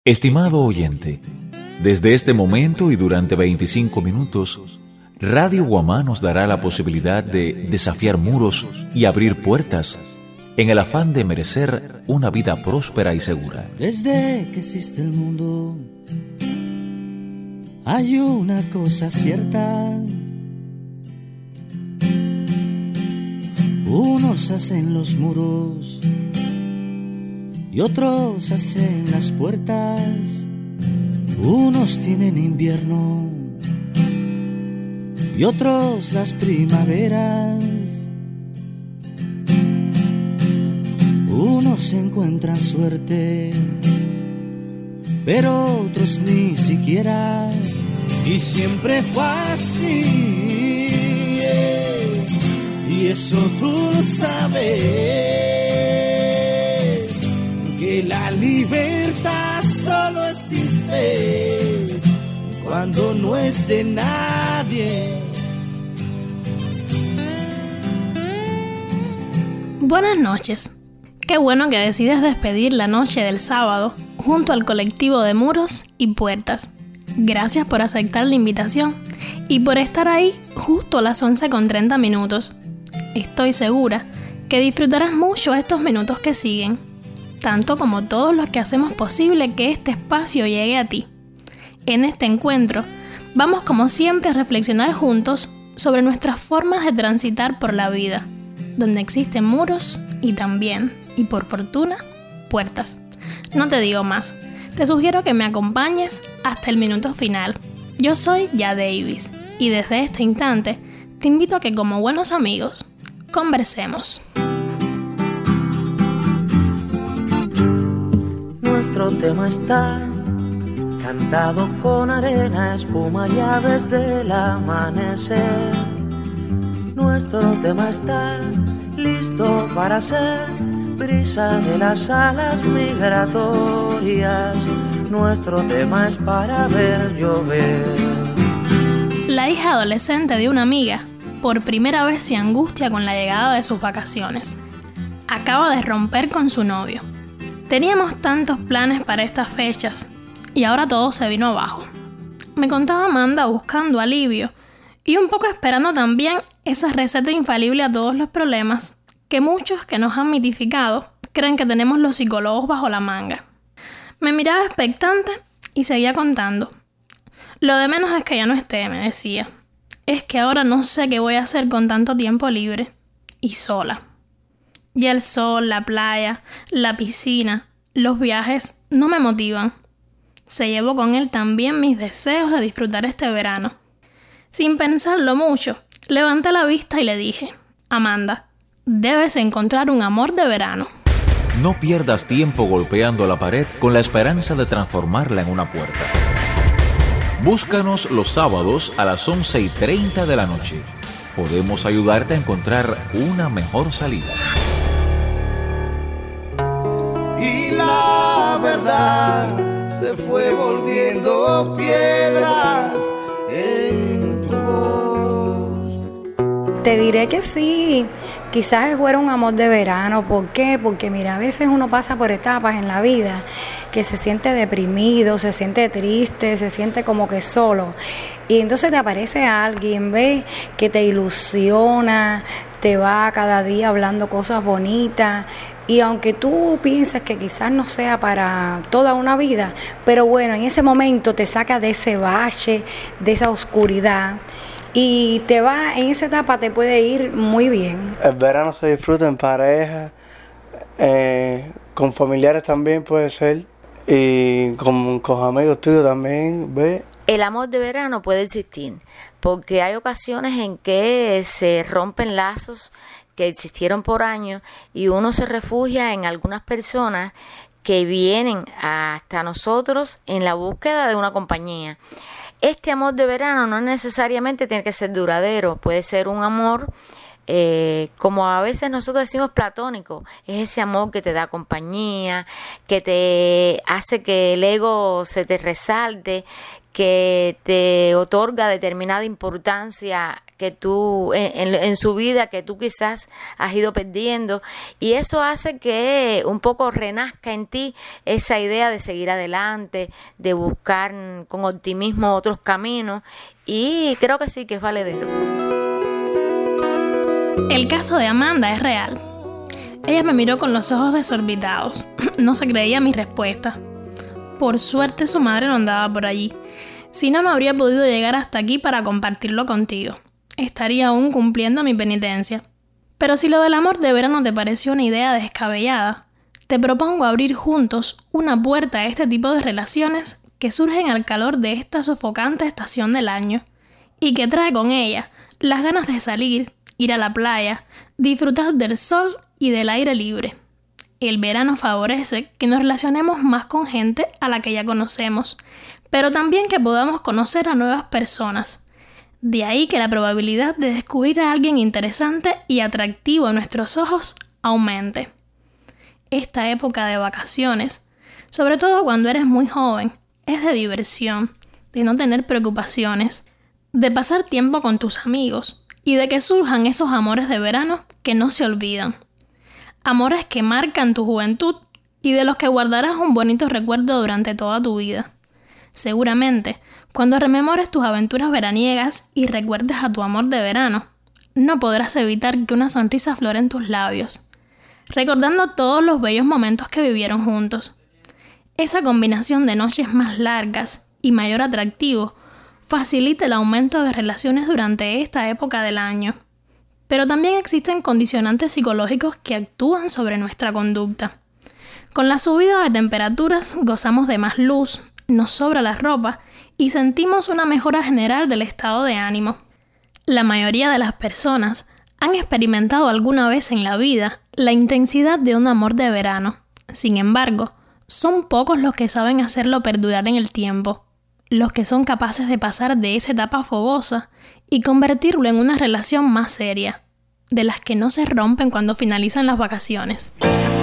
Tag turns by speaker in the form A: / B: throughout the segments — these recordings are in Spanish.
A: Estimado oyente, desde este momento y durante 25 minutos, Radio Guamá nos dará la posibilidad de desafiar muros y abrir puertas en el afán de merecer una vida próspera y segura.
B: Desde que existe el mundo, hay una cosa cierta. Unos hacen los muros y otros hacen las puertas. Unos tienen invierno y otros las primaveras. Unos encuentran suerte, pero otros ni siquiera. Y siempre fue así, y eso tú lo sabes. Que la libertad solo existe cuando no es de nadie.
C: Buenas noches. Qué bueno que decides despedir la noche del sábado junto al colectivo de Muros y Puertas. Gracias por aceptar la invitación y por estar ahí justo a las 11:30. Estoy segura que disfrutarás mucho estos minutos que siguen, tanto como todos los que hacemos posible que este espacio llegue a ti. En este encuentro, vamos como siempre a reflexionar juntos sobre nuestras formas de transitar por la vida, donde existen muros y también, y por fortuna, puertas. No te digo más, te sugiero que me acompañes hasta el minuto final. Yo soy Ya Davis y desde este instante te invito a que como buenos amigos, conversemos.
B: Nuestro tema está cantado con arena, espuma y aves del amanecer. Nuestro tema está listo para ser brisa de las alas migratorias. Nuestro tema es para ver llover.
C: La hija adolescente de una amiga por primera vez se angustia con la llegada de sus vacaciones. Acaba de romper con su novio. Teníamos tantos planes para estas fechas y ahora todo se vino abajo. Me contaba Amanda buscando alivio y un poco esperando también esa receta infalible a todos los problemas que muchos que nos han mitificado creen que tenemos los psicólogos bajo la manga. Me miraba expectante y seguía contando. Lo de menos es que ya no esté, me decía. Es que ahora no sé qué voy a hacer con tanto tiempo libre y sola. Ya el sol, la playa, la piscina, los viajes no me motivan. Se llevó con él también mis deseos de disfrutar este verano. Sin pensarlo mucho, levanté la vista y le dije: Amanda, debes encontrar un amor de verano.
A: No pierdas tiempo golpeando la pared con la esperanza de transformarla en una puerta. Búscanos los sábados a las 11:30 de la noche. Podemos ayudarte a encontrar una mejor salida.
D: Y la verdad se fue volviendo piedras en tu voz.
E: Te diré que sí, quizás fuera un amor de verano. ¿Por qué? Porque mira, a veces uno pasa por etapas en la vida que se siente deprimido, se siente triste, se siente como que solo. Y entonces te aparece alguien, ¿ves? Que te ilusiona, te va cada día hablando cosas bonitas. Y aunque tú pienses que quizás no sea para toda una vida, pero bueno, en ese momento te saca de ese bache, de esa oscuridad. Y te va, en esa etapa te puede ir muy bien.
F: El verano se disfruta en pareja, con familiares también puede ser, y con amigos tuyos también, ¿ves?
G: El amor de verano puede existir, porque hay ocasiones en que se rompen lazos que existieron por años y uno se refugia en algunas personas que vienen hasta nosotros en la búsqueda de una compañía. Este amor de verano no necesariamente tiene que ser duradero, puede ser un amor, como a veces nosotros decimos platónico, es ese amor que te da compañía, que te hace que el ego se te resalte, que te otorga determinada importancia que tú en su vida que tú quizás has ido perdiendo, y eso hace que un poco renazca en ti esa idea de seguir adelante, de buscar con optimismo otros caminos, y creo que sí que es valedero.
C: El caso de Amanda es real. Ella me miró con los ojos desorbitados. No se creía mi respuesta. Por suerte su madre no andaba por allí. Si no, no habría podido llegar hasta aquí para compartirlo contigo. Estaría aún cumpliendo mi penitencia. Pero si lo del amor de verano te pareció una idea descabellada, te propongo abrir juntos una puerta a este tipo de relaciones que surgen al calor de esta sofocante estación del año y que trae con ella las ganas de salir, ir a la playa, disfrutar del sol y del aire libre. El verano favorece que nos relacionemos más con gente a la que ya conocemos, pero también que podamos conocer a nuevas personas. De ahí que la probabilidad de descubrir a alguien interesante y atractivo a nuestros ojos aumente. Esta época de vacaciones, sobre todo cuando eres muy joven, es de diversión, de no tener preocupaciones, de pasar tiempo con tus amigos y de que surjan esos amores de verano que no se olvidan. Amores que marcan tu juventud y de los que guardarás un bonito recuerdo durante toda tu vida. Seguramente, cuando rememores tus aventuras veraniegas y recuerdes a tu amor de verano, no podrás evitar que una sonrisa flore en tus labios, recordando todos los bellos momentos que vivieron juntos. Esa combinación de noches más largas y mayor atractivo facilita el aumento de relaciones durante esta época del año. Pero también existen condicionantes psicológicos que actúan sobre nuestra conducta. Con la subida de temperaturas gozamos de más luz, nos sobra la ropa y sentimos una mejora general del estado de ánimo. La mayoría de las personas han experimentado alguna vez en la vida la intensidad de un amor de verano. Sin embargo, son pocos los que saben hacerlo perdurar en el tiempo, los que son capaces de pasar de esa etapa fogosa y convertirlo en una relación más seria, de las que no se rompen cuando finalizan las vacaciones.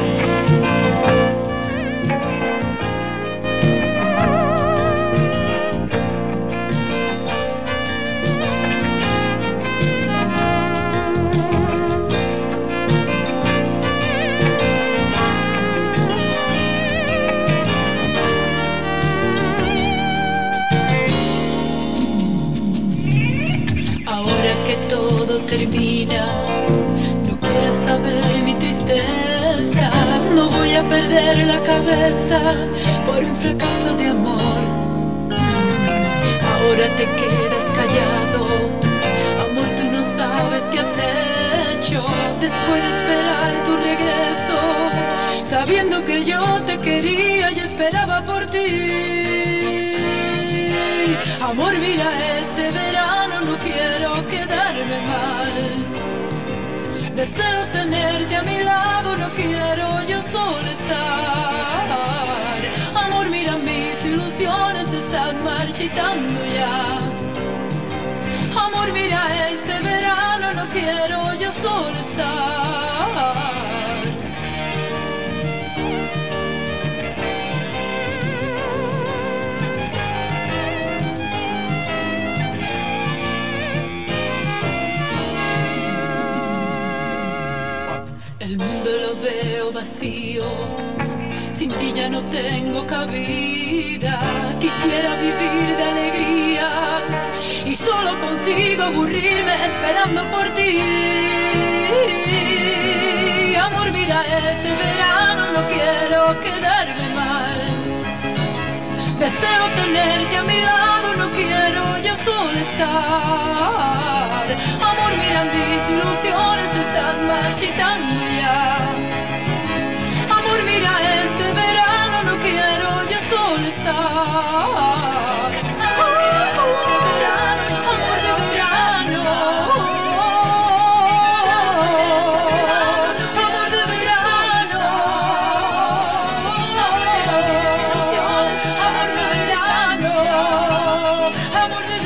H: Termina, no quieras saber mi tristeza, no voy a perder la cabeza por un fracaso de amor. Ahora te quedas callado, amor, tú no sabes qué has hecho después de esperar tu regreso, sabiendo que yo te quería y esperaba por ti. Amor, mira, este verano no quiero quedarme mal. Deseo tenerte a mi lado, no quiero yo solo estar. Amor, mira, mis ilusiones están marchitando ya. Amor, mira, este verano no quiero yo solo estar. El mundo lo veo vacío, sin ti ya no tengo cabida. Quisiera vivir de alegrías y solo consigo aburrirme esperando por ti. Amor, mira, este verano no quiero quedarme mal. Deseo tenerte a mi lado, no quiero yo solo estar. Amor, mira, mis ilusiones están marchitando ya. Amor, mira, este verano no quiero yo solo estar. Amor, mira, amor de verano, amor de verano, amor de verano, amor de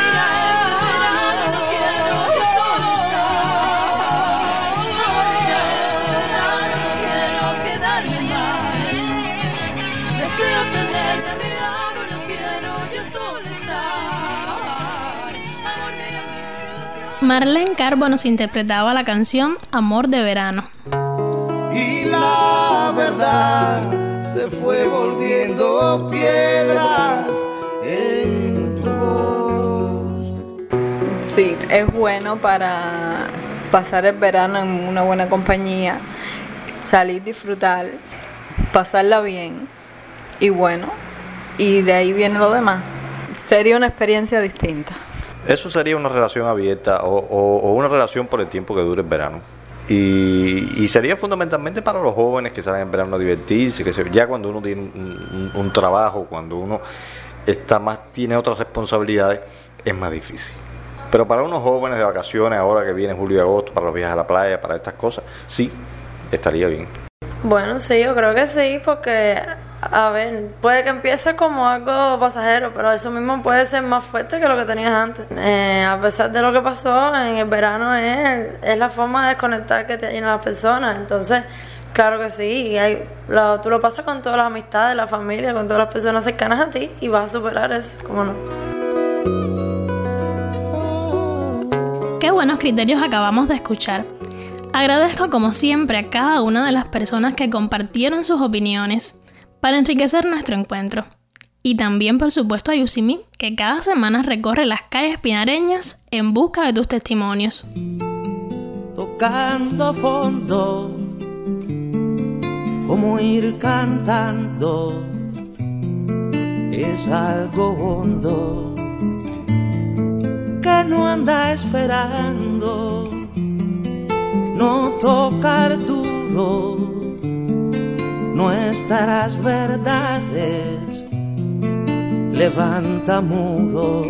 H: verano, no quiero yo solo estar.
C: Marlene Carbo nos interpretaba la canción Amor de Verano.
D: Y la verdad se fue volviendo piedras en tu voz.
I: Sí, es bueno para pasar el verano en una buena compañía, salir, disfrutar, pasarla bien y bueno, y de ahí viene lo demás. Sería una experiencia distinta.
J: Eso sería una relación abierta o una relación por el tiempo que dure el verano. Y sería fundamentalmente para los jóvenes que salen en verano a divertirse, que ya cuando uno tiene un trabajo, cuando uno tiene otras responsabilidades, es más difícil. Pero para unos jóvenes de vacaciones, ahora que viene julio y agosto, para los viajes a la playa, para estas cosas, sí, estaría bien.
K: Bueno, sí, yo creo que sí, porque, a ver, puede que empiece como algo pasajero, pero eso mismo puede ser más fuerte que lo que tenías antes. A pesar de lo que pasó, en el verano es la forma de desconectar que tienen las personas, entonces, claro que sí, tú lo pasas con todas las amistades, la familia, con todas las personas cercanas a ti y vas a superar eso, ¿cómo no?
C: Qué buenos criterios acabamos de escuchar. Agradezco como siempre a cada una de las personas que compartieron sus opiniones para enriquecer nuestro encuentro. Y también, por supuesto, a Yusimi, que cada semana recorre las calles pinareñas en busca de tus testimonios.
B: Tocando fondo, como ir cantando, es algo hondo que no anda esperando, no tocar duro nuestras verdades, levanta muros.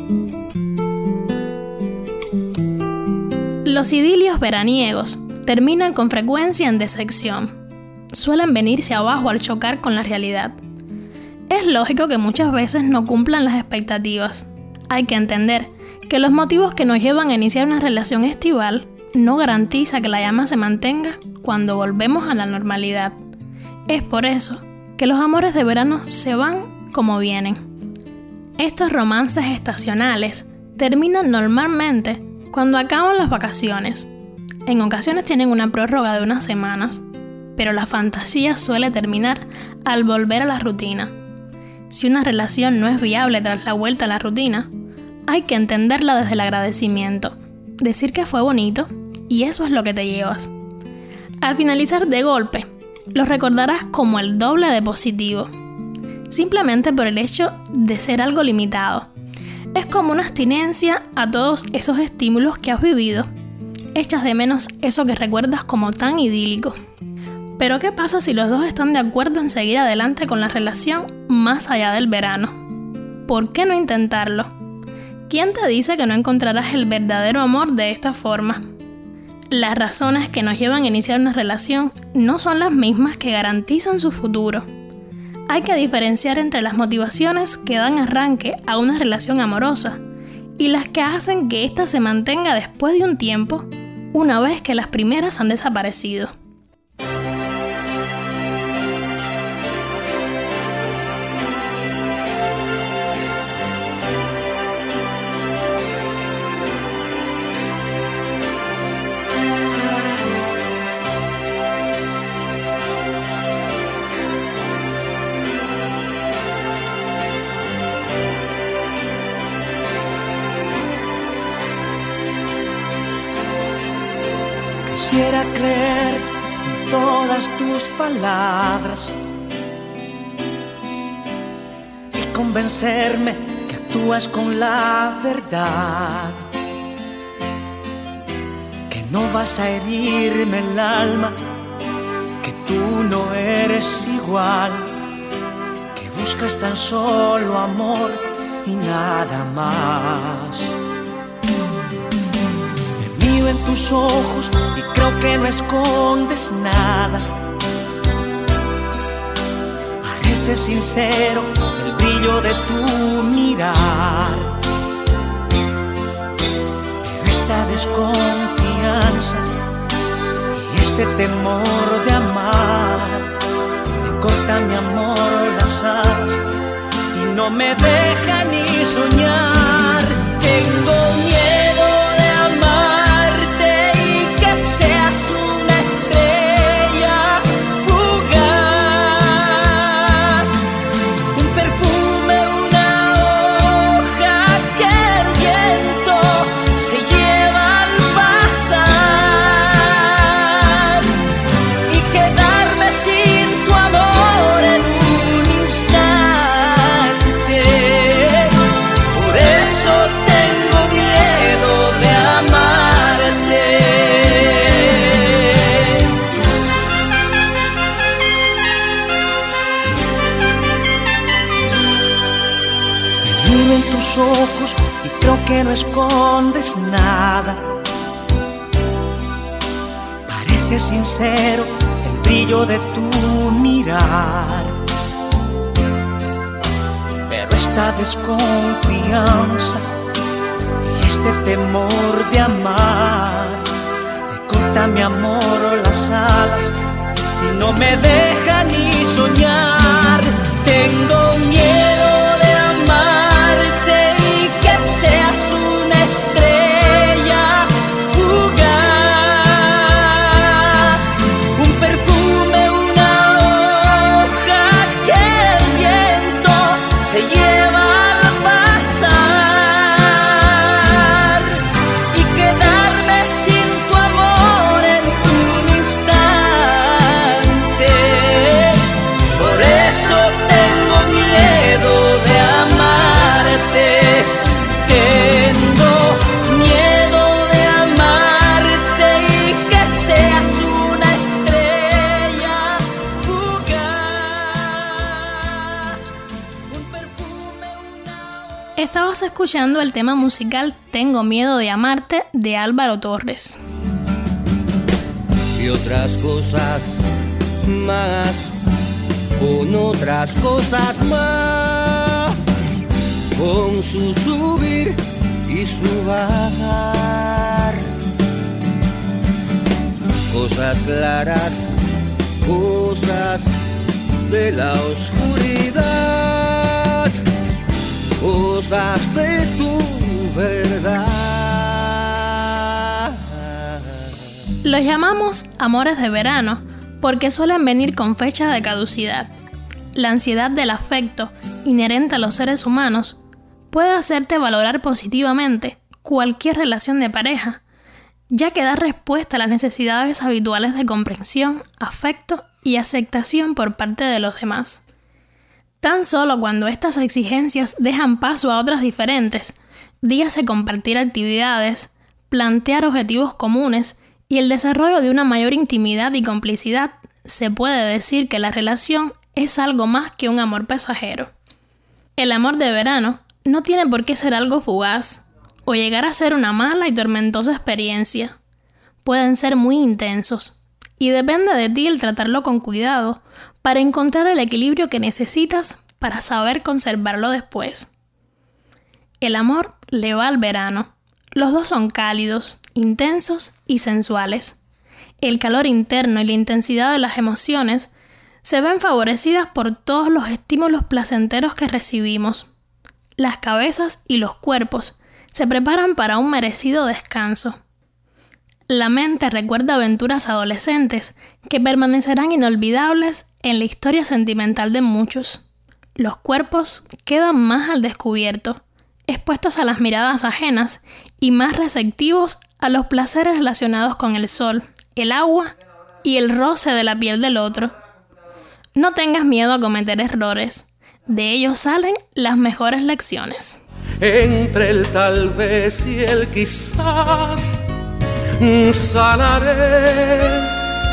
C: Los idilios veraniegos terminan con frecuencia en decepción. Suelen venirse abajo al chocar con la realidad. Es lógico que muchas veces no cumplan las expectativas. Hay que entender que los motivos que nos llevan a iniciar una relación estival no garantiza que la llama se mantenga cuando volvemos a la normalidad. Es por eso que los amores de verano se van como vienen. Estos romances estacionales terminan normalmente cuando acaban las vacaciones. En ocasiones tienen una prórroga de unas semanas, pero la fantasía suele terminar al volver a la rutina. Si una relación no es viable tras la vuelta a la rutina, hay que entenderla desde el agradecimiento, decir que fue bonito y eso es lo que te llevas. Al finalizar de golpe, lo recordarás como el doble de positivo, simplemente por el hecho de ser algo limitado. Es como una abstinencia a todos esos estímulos que has vivido. Echas de menos eso que recuerdas como tan idílico. Pero ¿qué pasa si los dos están de acuerdo en seguir adelante con la relación más allá del verano? ¿Por qué no intentarlo? ¿Quién te dice que no encontrarás el verdadero amor de esta forma? Las razones que nos llevan a iniciar una relación no son las mismas que garantizan su futuro. Hay que diferenciar entre las motivaciones que dan arranque a una relación amorosa y las que hacen que ésta se mantenga después de un tiempo, una vez que las primeras han desaparecido.
B: Quisiera creer en todas tus palabras y convencerme que actúas con la verdad, que no vas a herirme el alma, que tú no eres igual, que buscas tan solo amor y nada más. Miro en tus ojos y creo que no escondes nada. Parece sincero el brillo de tu mirar, pero esta desconfianza y este temor de amar me corta mi amor las alas y no me deja ni soñar. Tengo miedo de amar miro en tus ojos y creo que no escondes nada. Parece sincero el brillo de tu mirar, pero esta desconfianza y este temor de amar me corta, mi amor, las alas y no me deja ni soñar. Tengo miedo de amarte y que seas una estrella fugaz, un perfume, una hoja que el viento se lleva al pasar y quedarme sin tu amor en un instante. Por eso tengo miedo de amarte, tengo miedo de amarte y que seas una estrella fugaz, un perfume, una...
C: Estabas escuchando el tema musical Tengo miedo de amarte de Álvaro Torres.
L: Y otras cosas más, con otras cosas más, con su subir y su bajar. Cosas claras, cosas de la oscuridad, cosas de tu verdad.
C: Los llamamos amores de verano porque suelen venir con fecha de caducidad. La ansiedad del afecto, inherente a los seres humanos, puede hacerte valorar positivamente cualquier relación de pareja, ya que da respuesta a las necesidades habituales de comprensión, afecto y aceptación por parte de los demás. Tan solo cuando estas exigencias dejan paso a otras diferentes, dígase compartir actividades, plantear objetivos comunes y el desarrollo de una mayor intimidad y complicidad, se puede decir que la relación es algo más que un amor pasajero. El amor de verano no tiene por qué ser algo fugaz o llegar a ser una mala y tormentosa experiencia. Pueden ser muy intensos y depende de ti el tratarlo con cuidado para encontrar el equilibrio que necesitas para saber conservarlo después. El amor le va al verano. Los dos son cálidos, intensos y sensuales. El calor interno y la intensidad de las emociones se ven favorecidas por todos los estímulos placenteros que recibimos. Las cabezas y los cuerpos se preparan para un merecido descanso. La mente recuerda aventuras adolescentes que permanecerán inolvidables en la historia sentimental de muchos. Los cuerpos quedan más al descubierto, expuestos a las miradas ajenas y más receptivos a los placeres relacionados con el sol, el agua y el roce de la piel del otro. No tengas miedo a cometer errores, de ellos salen las mejores lecciones.
L: Entre el tal vez y el quizás sanaré.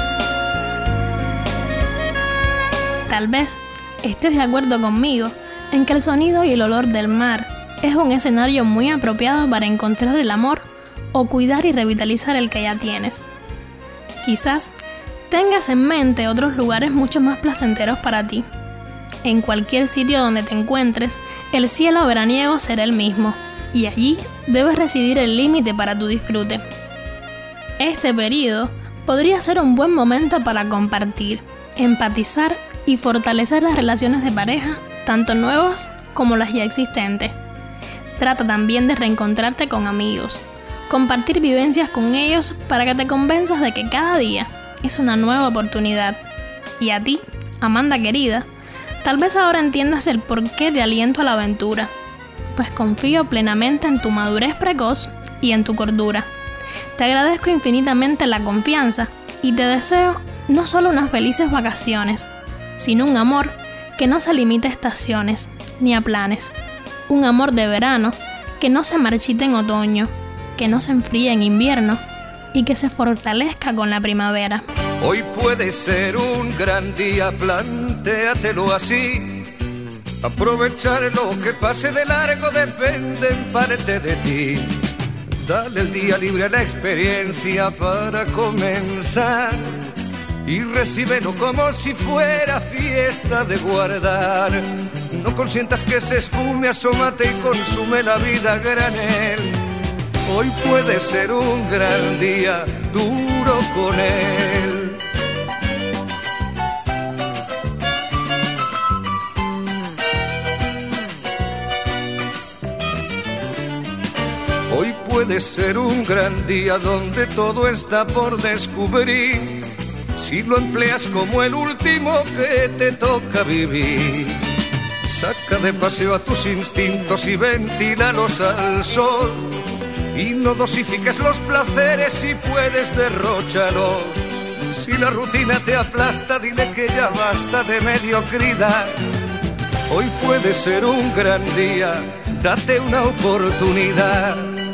C: Tal vez estés de acuerdo conmigo en que el sonido y el olor del mar es un escenario muy apropiado para encontrar el amor o cuidar y revitalizar el que ya tienes. Quizás tengas en mente otros lugares mucho más placenteros para ti. En cualquier sitio donde te encuentres, el cielo veraniego será el mismo, y allí debes residir el límite para tu disfrute. Este periodo podría ser un buen momento para compartir, empatizar y fortalecer las relaciones de pareja, tanto nuevas como las ya existentes. Trata también de reencontrarte con amigos, compartir vivencias con ellos para que te convenzas de que cada día es una nueva oportunidad. Y a ti, Amanda querida, tal vez ahora entiendas el porqué te aliento a la aventura, pues confío plenamente en tu madurez precoz y en tu cordura. Te agradezco infinitamente la confianza y te deseo no solo unas felices vacaciones, sino un amor que no se limite a estaciones ni a planes. Un amor de verano que no se marchite en otoño, que no se enfríe en invierno y que se fortalezca con la primavera.
L: Hoy puede ser un gran día, plantéatelo así. Aprovechar lo que pase de largo depende en parte de ti. Dale el día libre a la experiencia para comenzar y recíbelo como si fuera fiesta de guardar. No consientas que se esfume, asómate y consume la vida a granel. Hoy puede ser un gran día, duro con él. Hoy puede ser un gran día donde todo está por descubrir, si lo empleas como el último que te toca vivir. Saca de paseo a tus instintos y ventílalos al sol, y no dosifiques los placeres si puedes derróchalos. Si la rutina te aplasta, dile que ya basta de mediocridad. Hoy puede ser un gran día, date una oportunidad.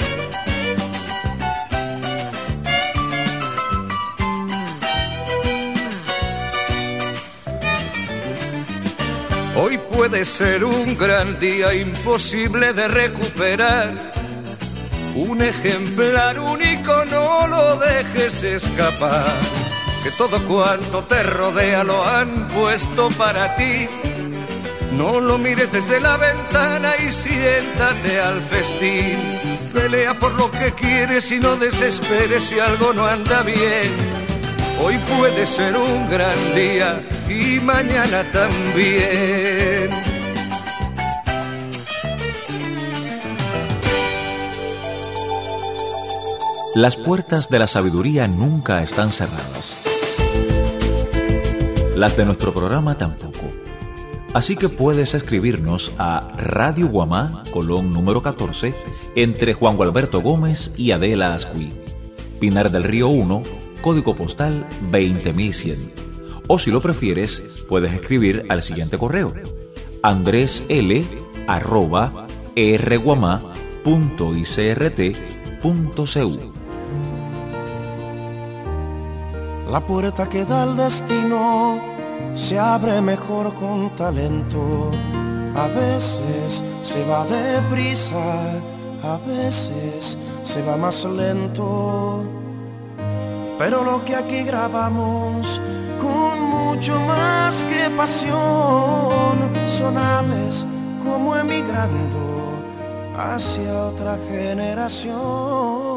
L: Hoy puede ser un gran día imposible de recuperar. Un ejemplar único, no lo dejes escapar. Que todo cuanto te rodea lo han puesto para ti. No lo mires desde la ventana y siéntate al festín. Pelea por lo que quieres y no desesperes si algo no anda bien. Hoy puede ser un gran día y mañana también.
A: Las puertas de la sabiduría nunca están cerradas. Las de nuestro programa tampoco. Así que puedes escribirnos a Radio Guamá, Colón número 14, entre Juan Gualberto Gómez y Adela Ascuí, Pinar del Río 1, código postal 20100. O si lo prefieres, puedes escribir al siguiente correo: andresl@rguamá.icrt.cu.
D: La puerta que da al destino se abre mejor con talento. A veces se va deprisa, a veces se va más lento. Pero lo que aquí grabamos con mucho más que pasión son aves como emigrando hacia otra generación.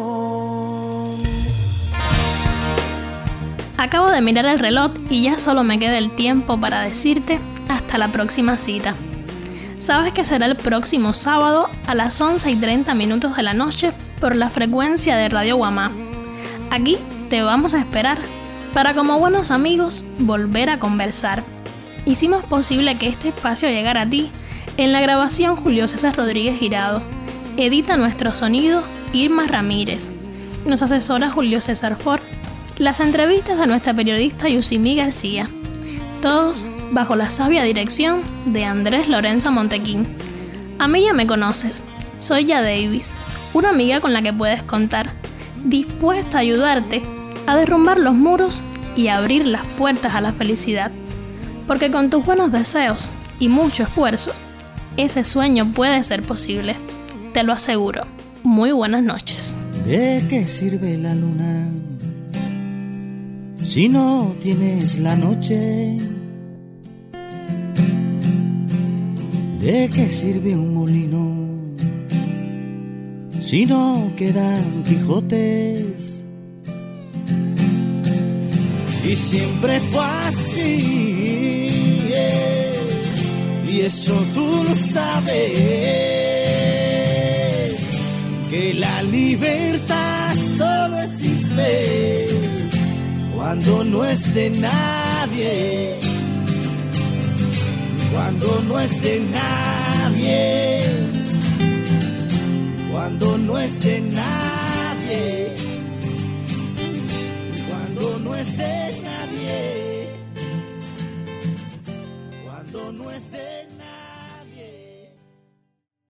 C: Acabo de mirar el reloj y ya solo me queda el tiempo para decirte hasta la próxima cita. Sabes que será el próximo sábado a las 11:30 de la noche por la frecuencia de Radio Guamá. Aquí te vamos a esperar para, como buenos amigos, volver a conversar. Hicimos posible que este espacio llegara a ti en la grabación Julio César Rodríguez Girado. Edita nuestro sonido Irma Ramírez. Nos asesora Julio César Ford. Las entrevistas de nuestra periodista Yusimí García. Todos bajo la sabia dirección de Andrés Lorenzo Montequín. A mí ya me conoces. Soy Ya Davis, una amiga con la que puedes contar, dispuesta a ayudarte a derrumbar los muros y a abrir las puertas a la felicidad. Porque con tus buenos deseos y mucho esfuerzo, ese sueño puede ser posible. Te lo aseguro. Muy buenas noches.
B: ¿De qué sirve la luna si no tienes la noche? ¿De qué sirve un molino si no quedan Quijotes? Y siempre fue así, y eso tú lo sabes, que la libertad solo existe cuando no es de nadie, cuando no es de nadie, cuando no es de nadie, cuando no es de nadie, cuando no es de nadie.